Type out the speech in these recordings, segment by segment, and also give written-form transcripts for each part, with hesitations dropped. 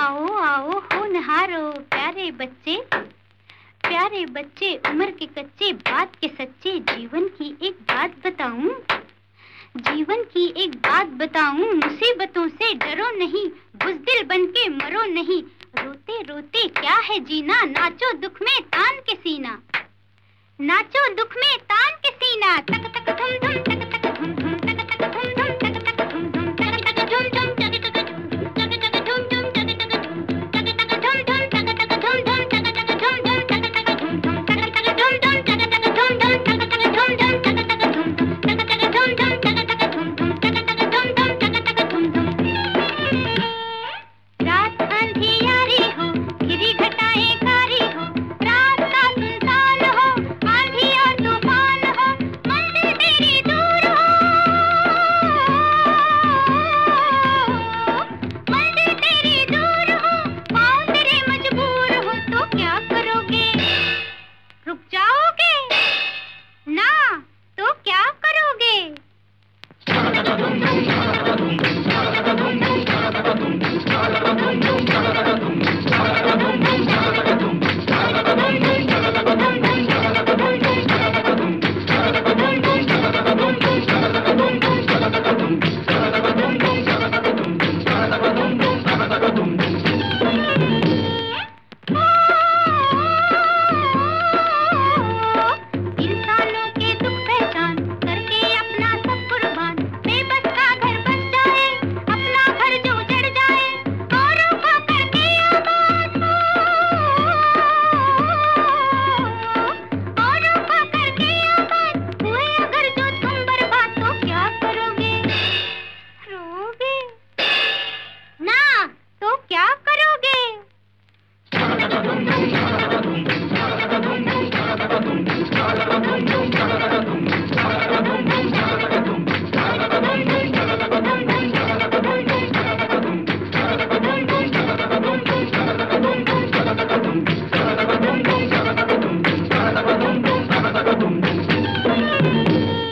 आओ आओ होनहारो प्यारे बच्चे उम्र के कच्चे बात के सच्चे। जीवन की एक बात बताऊं, मुसीबतों से डरो नहीं, बुज़दिल बन के मरो नहीं। रोते रोते क्या है जीना, नाचो दुख में तान के सीना, नाचो दुख में तान के सीना। तक तक धुम धुम तक तक धुम धुम तक तक धुम धुम तक तक धुम धुम तक तक धुम धुम तक तक धुम धुम तक तक धुम धुम तक तक धुम धुम तक तक धुम धुम तक तक धुम धुम तक तक धुम धुम तक तक धुम धुम तक तक धुम धुम तक तक धुम धुम तक तक धुम धुम तक तक धुम धुम तक तक धुम धुम तक तक धुम धुम तक तक धुम धुम। रात अंधियारी हो, घिरी घटाएं कारी हो, रात का सुनसान हो, आंधी और तूफान हो, मंजिल तेरी दूर हो, मंजिल तेरी दूर हो, पाँव तेरे मजबूर हो, तो क्या करोगे? रुक जाओगे ना तो क्या करोगे? इंसानों के दुख पहचान करके अपना सब कुर्बान, बेबस का घर बस जाए, अपना घर जो उजड़ जाए, औरों को करके आबाद हो, औरों को करके आबाद हुए अगर जो तुम बर्बाद, तो क्या करोगे? रोगे ना तो क्या करोगे?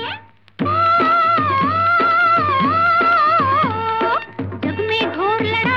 जग में घोर लड़ाई